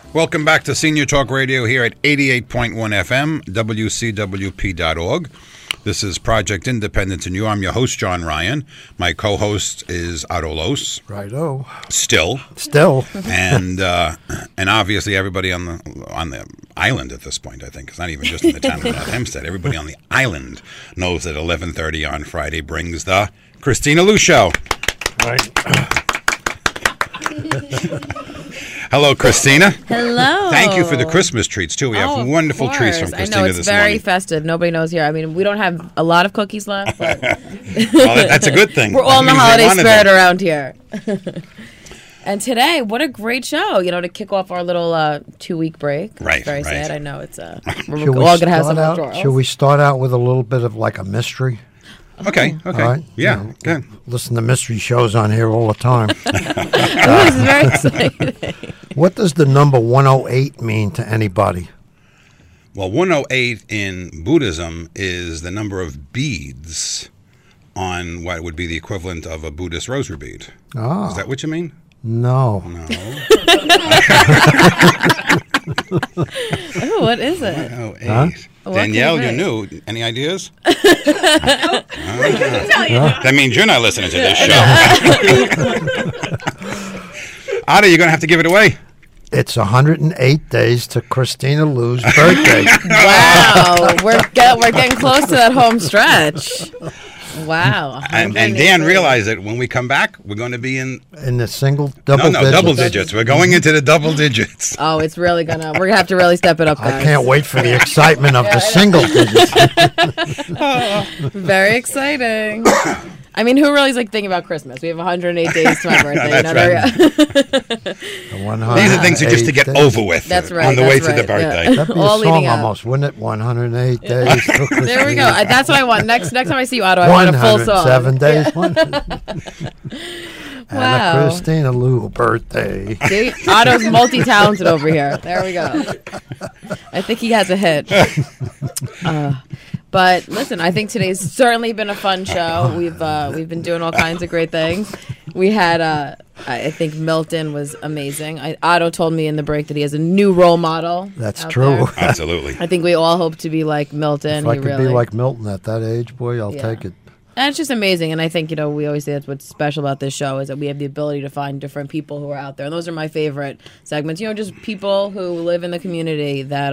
Welcome back to Senior Talk Radio here at 88.1 FM, WCWP.org. This is Project Independence and You. I'm your host, John Ryan. My co-host is Otto Los. Righto. Still. And obviously everybody on the island at this point, I think. It's not even just in the town of North Hempstead. Everybody on the island knows that 11:30 on Friday brings the Christina Lou Show. Right. Hello, Christina. Hello. Thank you for the Christmas treats, too. We have wonderful treats from Christina this morning. I know, it's very festive. Nobody knows here. I mean, we don't have a lot of cookies left, but well, that's a good thing. We're all in the holiday spirit around here. And today, what a great show, to kick off our little 2-week break. Right, It's very right. sad. I know it's we're all going to have some withdrawals. Should we start out with a little bit of like a mystery? Okay. All right. Yeah. Good. Listen to mystery shows on here all the time. This is very exciting. What does the number 108 mean to anybody? Well, 108 in Buddhism is the number of beads on what would be the equivalent of a Buddhist rosary bead. Oh. Is that what you mean? No. Oh, what is it? 108. Huh? Danielle, What you can it knew. Any ideas? That means you're not listening to this show. Otto, you're going to have to give it away. It's 108 days to Christina Lou's birthday. Wow. We're getting close to that home stretch. Wow. And Dan realized that when we come back, we're going to be in the double digits. double digits. We're going into the double digits. Oh, it's really we're going to have to really step it up, guys. I can't wait for the excitement of the single digits. Very exciting. I mean, who really is thinking about Christmas? We have 108 days to my birthday. That's right. These are things just to get over with. That's right. On the way to the right, birthday. yeah. That'd be All a song leading up. almost, wouldn't it? 108 days to Christina. There we go. That's what I want. Next time I see you, Otto, I want a full song. 107 days. Wow. And a Christina Lou birthday. See? Otto's multi-talented over here. There we go. I think he has a hit. But listen, I think today's certainly been a fun show. We've been doing all kinds of great things. We had, I think Milton was amazing. Otto told me in the break that he has a new role model. That's true. There. Absolutely. I think we all hope to be like Milton. If I could be like Milton at that age, boy, I'll take it. And it's just amazing. And I think, we always say that's what's special about this show is that we have the ability to find different people who are out there. And those are my favorite segments. Just people who live in the community that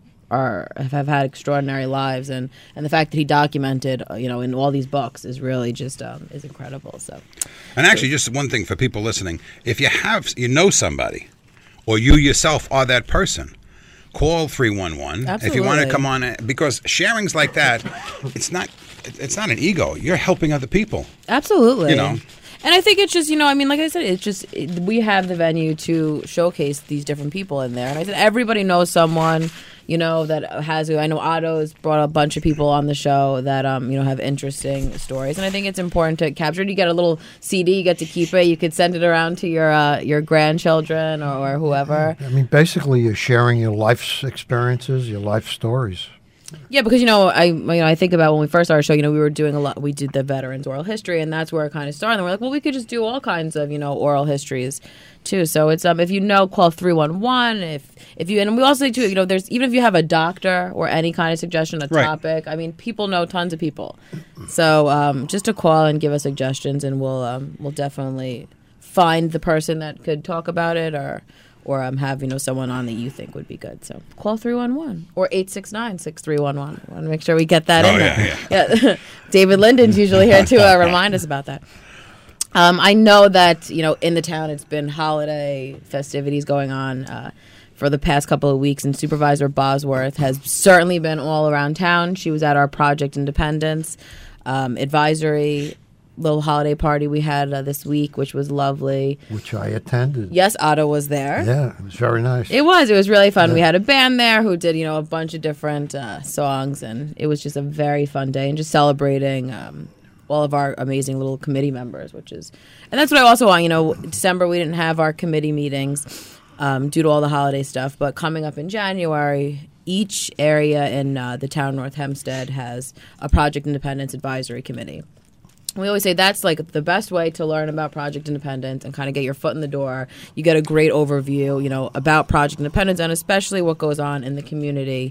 have had extraordinary lives. And the fact that he documented, in all these books is really just is incredible. So, and actually, just one thing for people listening. If you know somebody or you yourself are that person, call 311 Absolutely. if you want to come on, because sharings like that, it's not an ego. You're helping other people. absolutely. And I think it's just, like I said, it's just we have the venue to showcase these different people in there. And I said everybody knows someone, that has. I know Otto's brought a bunch of people on the show that, have interesting stories. And I think it's important to capture it. You get a little CD, you get to keep it. You could send it around to your grandchildren or whoever. I mean, basically, you're sharing your life's experiences, your life stories. Yeah, because I think about when we first started our show. We were doing a lot. We did the veterans oral history, and that's where it kind of started. And we're like, well, we could just do all kinds of oral histories too. So it's if call 311. If you and we also say too, there's even if you have a doctor or any kind of suggestion, a topic. I mean, people know tons of people. So just to call and give us suggestions, and we'll definitely find the person that could talk about it or have someone on that you think would be good. So call 311 or 869-6311. Want to make sure we get that in there. Yeah. David Linden's usually here to remind us about that. I know that in the town it's been holiday festivities going on for the past couple of weeks, and Supervisor Bosworth has certainly been all around town. She was at our Project Independence advisory little holiday party we had this week, which was lovely. Which I attended. Yes, Otto was there. Yeah, it was very nice. It was really fun. Yeah. We had a band there who did, a bunch of different songs, and it was just a very fun day, and just celebrating all of our amazing little committee members, and that's what I also want. December we didn't have our committee meetings due to all the holiday stuff, but coming up in January, each area in the town North Hempstead has a Project Independence Advisory Committee. We always say that's like the best way to learn about Project Independence and kind of get your foot in the door. You get a great overview, about Project Independence and especially what goes on in the community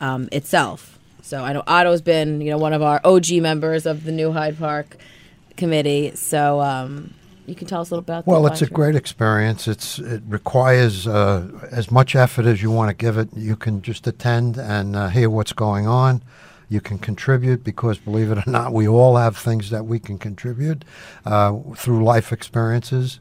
itself. So I know Otto's been, one of our OG members of the New Hyde Park Committee. So you can tell us a little about that. Well, it's a great experience. It requires as much effort as you want to give it. You can just attend and hear what's going on. You can contribute because, believe it or not, we all have things that we can contribute through life experiences.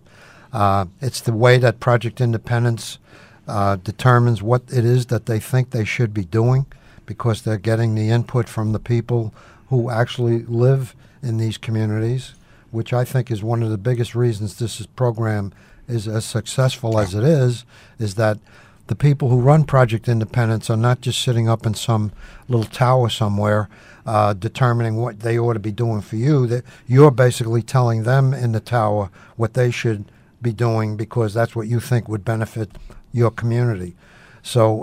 It's the way that Project Independence determines what it is that they think they should be doing because they're getting the input from the people who actually live in these communities, which I think is one of the biggest reasons this program is as successful as it is that the people who run Project Independence are not just sitting up in some little tower somewhere determining what they ought to be doing for you. You're basically telling them in the tower what they should be doing because that's what you think would benefit your community. So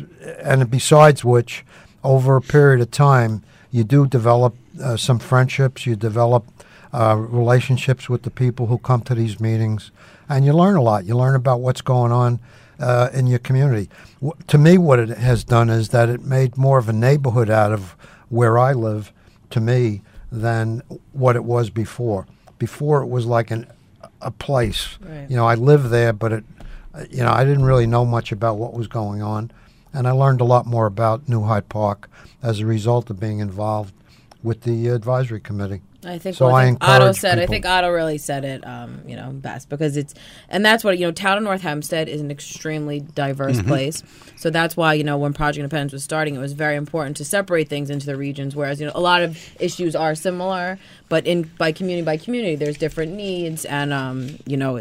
and besides which, over a period of time, you do develop some friendships, you develop relationships with the people who come to these meetings, and you learn a lot. You learn about what's going on in your community. To me, what it has done is that it made more of a neighborhood out of where I live, to me, than what it was before. Before, it was like a place. Right. I lived there, but I didn't really know much about what was going on. And I learned a lot more about New Hyde Park as a result of being involved with the advisory committee. I think Otto said. I think Otto really said it, best because and that's what Town of North Hempstead is an extremely diverse place. So that's why when Project Independence was starting, it was very important to separate things into the regions. Whereas a lot of issues are similar, but by community, there's different needs and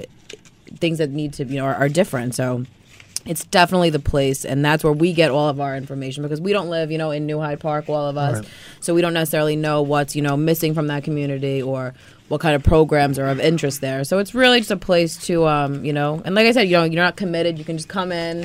things that need to are different. So it's definitely the place, and that's where we get all of our information because we don't live, in New Hyde Park, all of us. Right. So we don't necessarily know what's, missing from that community or what kind of programs are of interest there. So it's really just a place to, and like I said, you're not committed. You can just come in,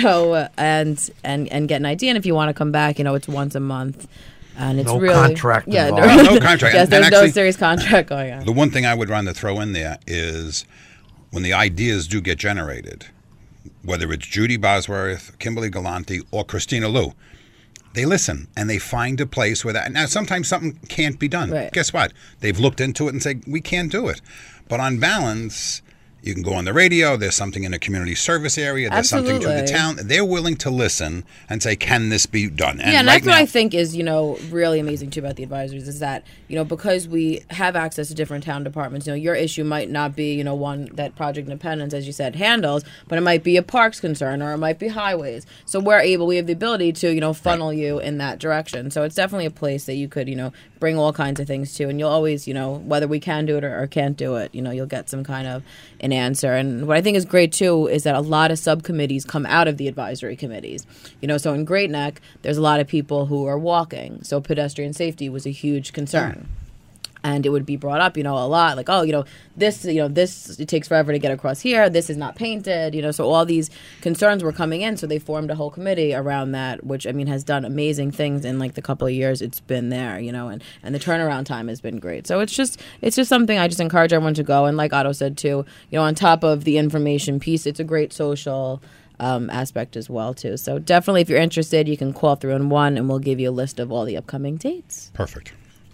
and get an idea. And if you want to come back, it's once a month. And it's no really contract involved. No contract. Yes, there's no serious contract going on. The one thing I would want to throw in there is when the ideas do get generated, whether it's Judy Bosworth, Kimberly Galante, or Christina Liu, they listen and they find a place where that. Now, sometimes something can't be done. Right. Guess what? They've looked into it and say, we can't do it. But on balance, you can go on the radio. There's something in a community service area. There's something to the town. They're willing to listen and say, can this be done? And that's what I think is, really amazing, too, about the advisories is that, because we have access to different town departments, your issue might not be, one that Project Independence, as you said, handles, but it might be a parks concern or it might be highways. So we have the ability to, funnel you in that direction. So it's definitely a place that you could, bring all kinds of things to. And you'll always, whether we can do it or can't do it, you'll get some kind of an answer. And what I think is great, too, is that a lot of subcommittees come out of the advisory committees. So in Great Neck, there's a lot of people who are walking. So pedestrian safety was a huge concern. And it would be brought up, a lot, like, this, it takes forever to get across here. This is not painted, so all these concerns were coming in. So they formed a whole committee around that, which, has done amazing things in, like, the couple of years it's been there, and the turnaround time has been great. So it's just something I just encourage everyone to go. And like Otto said, too, on top of the information piece, it's a great social aspect as well, too. So definitely, if you're interested, you can call 311 and we'll give you a list of all the upcoming dates. Perfect.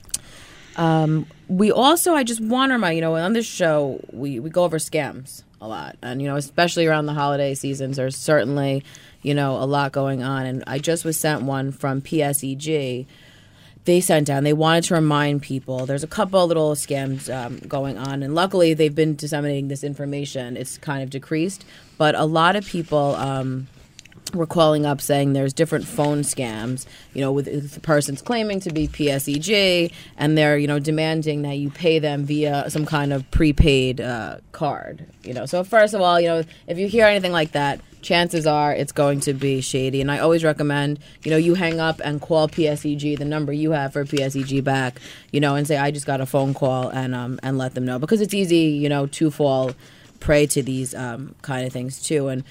We also, I just want to remind, on this show, we go over scams a lot. And, especially around the holiday seasons, there's certainly, a lot going on. And I just was sent one from PSEG. They sent down, they wanted to remind people, there's a couple little scams going on. And luckily, they've been disseminating this information. It's kind of decreased. But a lot of people were calling up saying there's different phone scams, with the person's claiming to be PSEG, and they're, demanding that you pay them via some kind of prepaid card. So first of all, if you hear anything like that, chances are it's going to be shady. And I always recommend, you hang up and call PSEG, the number you have for PSEG back, and say, I just got a phone call and let them know. Because it's easy, to fall prey to these kind of things too. And,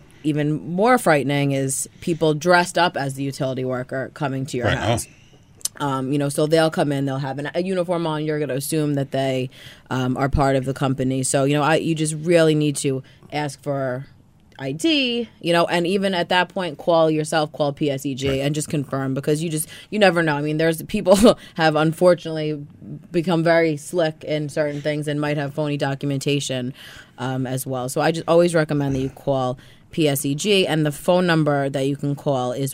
even more frightening is people dressed up as the utility worker coming to your house. So they'll come in, they'll have a uniform on. You're going to assume that they are part of the company. So, you just really need to ask for ID, and even at that point, call PSEG and just confirm, because you never know. I mean, there's people have unfortunately become very slick in certain things and might have phony documentation as well. So I just always recommend that you call PSEG, and the phone number that you can call is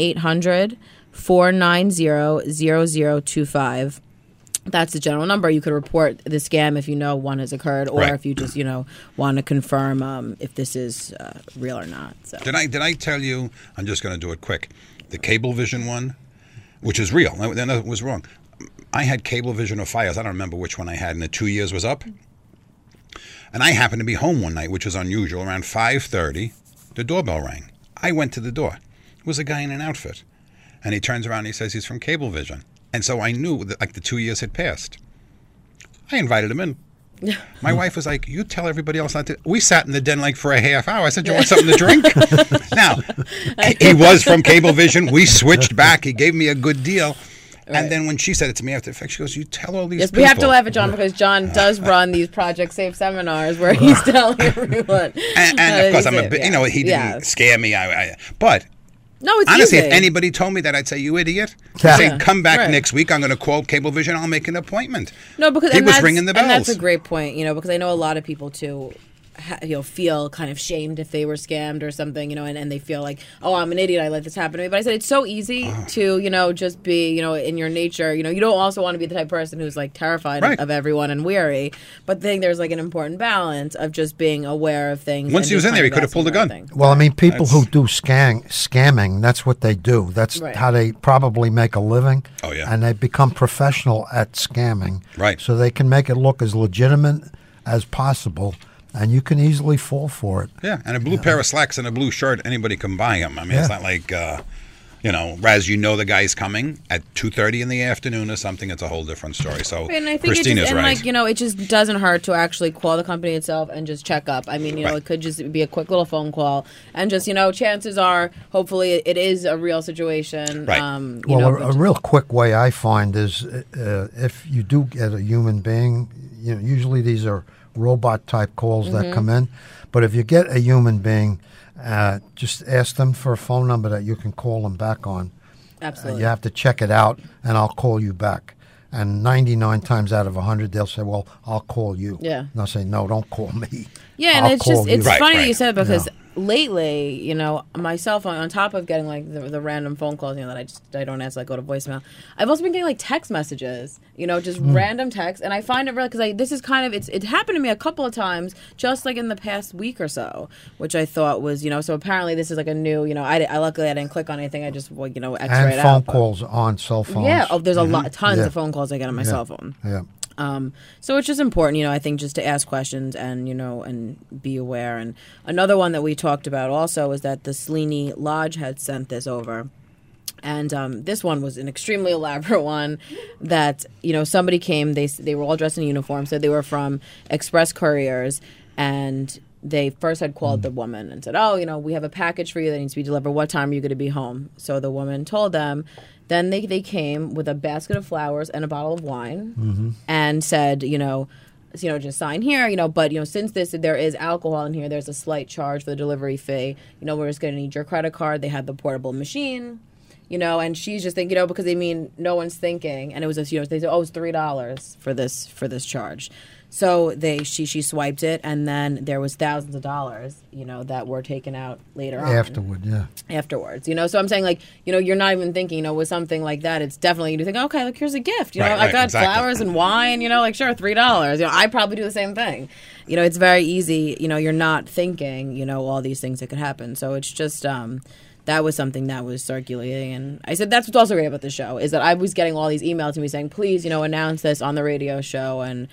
1-800-490-0025. That's the general number. You could report the scam if you know one has occurred, or if you just want to confirm if this is real or not. So did I tell you? I'm just going to do it quick. The Cablevision one, which is real, that was wrong. I had Cablevision or Fios. I don't remember which one I had, and the 2 years was up. And I happened to be home one night, which was unusual. Around 5:30, the doorbell rang. I went to the door. It was a guy in an outfit, and he turns around and he says he's from Cablevision. And so I knew that the 2 years had passed. I invited him in. My wife was like, you tell everybody else not to. We sat in the den for a half hour. I said, you want something to drink? Now, he was from Cablevision. We switched back. He gave me a good deal. Right. And then when she said it to me after the fact, she goes, you tell all these people. We have to laugh at John, because John does run these Project Safe seminars where he's telling everyone. And of course, I'm a bit, he didn't scare me. But... No, it's honestly, easy. if anybody told me that, I'd say, you idiot. I'd say, come back next week. I'm going to call Cablevision. I'll make an appointment. No, because he was ringing the bells. And that's a great point, because I know a lot of people, too, feel kind of shamed if they were scammed or something, and they feel like, oh, I'm an idiot, I let this happen to me. But I said it's so easy to, just be, in your nature. You don't also want to be the type of person who's terrified of everyone and weary. But I think there's an important balance of just being aware of things. Once he was in there, he could have pulled a gun. Well, I mean, people who do scamming, that's what they do. That's how they probably make a living. Oh, yeah. And they become professional at scamming. Right. So they can make it look as legitimate as possible. And you can easily fall for it. Yeah, and a blue pair of slacks and a blue shirt, anybody can buy them. I mean, it's not like, Raz, the guy's coming at 2:30 in the afternoon or something. It's a whole different story. So and I think Christina's right. it just doesn't hurt to actually call the company itself and just check up. I mean, it could just be a quick little phone call. And just, chances are, hopefully, it is a real situation. Right. A real quick way I find is if you do get a human being, usually these are robot type calls that come in, but if you get a human being, just ask them for a phone number that you can call them back on. Absolutely. You have to check it out, and I'll call you back. And 99 times out of 100, they'll say, well, I'll call you. Yeah. And they'll say, no, don't call me. Yeah, and it's funny that you said, because lately, my cell phone, on top of getting the random phone calls, that I don't answer, go to voicemail, I've also been getting text messages, just random texts, and I find it really, because this is kind of, it happened to me a couple of times, just in the past week or so, which I thought was, so apparently this is a new, I luckily I didn't click on anything, I just, X-rayed out. And phone calls on cell phones. Yeah, there's tons of phone calls I get on my cell phone. Yeah. So it's just important, I think, just to ask questions and, and be aware. And another one that we talked about also is that the Sweeney Lodge had sent this over. And this one was an extremely elaborate one that, somebody came, they were all dressed in uniform, so they were from Express Couriers, and they first had called the woman and said, oh, we have a package for you that needs to be delivered. What time are you going to be home? So the woman told them. Then they came with a basket of flowers and a bottle of wine and said, just sign here, but, since there is alcohol in here, there's a slight charge for the delivery fee. We're just going to need your credit card. They had the portable machine, and she's just thinking, because no one's thinking. And it was just, they said, oh, it's $3 for this charge. So she swiped it, and then there was thousands of dollars, that were taken out later on. Afterwards, So I'm saying, you're not even thinking, with something like that, it's definitely, you think, okay, look, here's a gift. I got flowers and wine, sure, $3. I probably do the same thing. It's very easy, you're not thinking, all these things that could happen. So it's just, that was something that was circulating. And I said, that's what's also great about the show, is that I was getting all these emails to me saying, please, announce this on the radio show. And,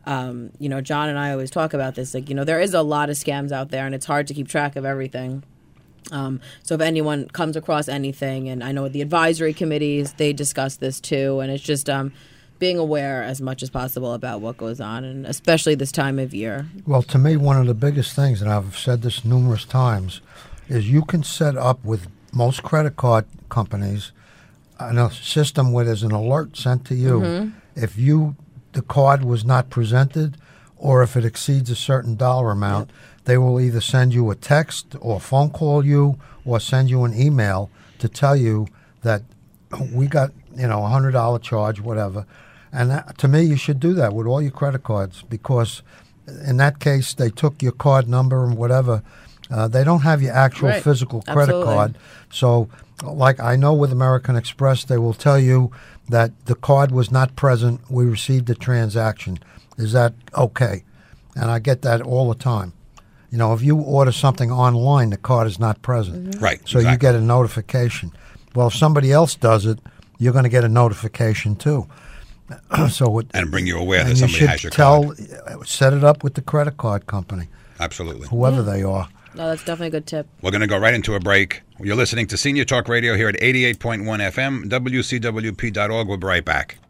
John and I always talk about this. There is a lot of scams out there, and it's hard to keep track of everything. So if anyone comes across anything, and I know the advisory committees, they discuss this too, and it's just being aware as much as possible about what goes on, and especially this time of year. Well, to me, one of the biggest things, and I've said this numerous times, is you can set up with most credit card companies a system where there's an alert sent to you if the card was not presented, or if it exceeds a certain dollar amount. They will either send you a text or phone call you or send you an email to tell you that we got $100 charge, whatever. And to me, you should do that with all your credit cards, because in that case, they took your card number and whatever. They don't have your actual physical credit card. So, like I know with American Express, they will tell you that the card was not present. We received a transaction. Is that okay? And I get that all the time. If you order something online, the card is not present. Right. So you get a notification. Well, if somebody else does it, you're going to get a notification too. And bring you aware that somebody has your card. Set it up with the credit card company. Absolutely. Whoever they are. No, that's definitely a good tip. We're going to go right into a break. You're listening to Senior Talk Radio here at 88.1 FM, WCWP.org. We'll be right back.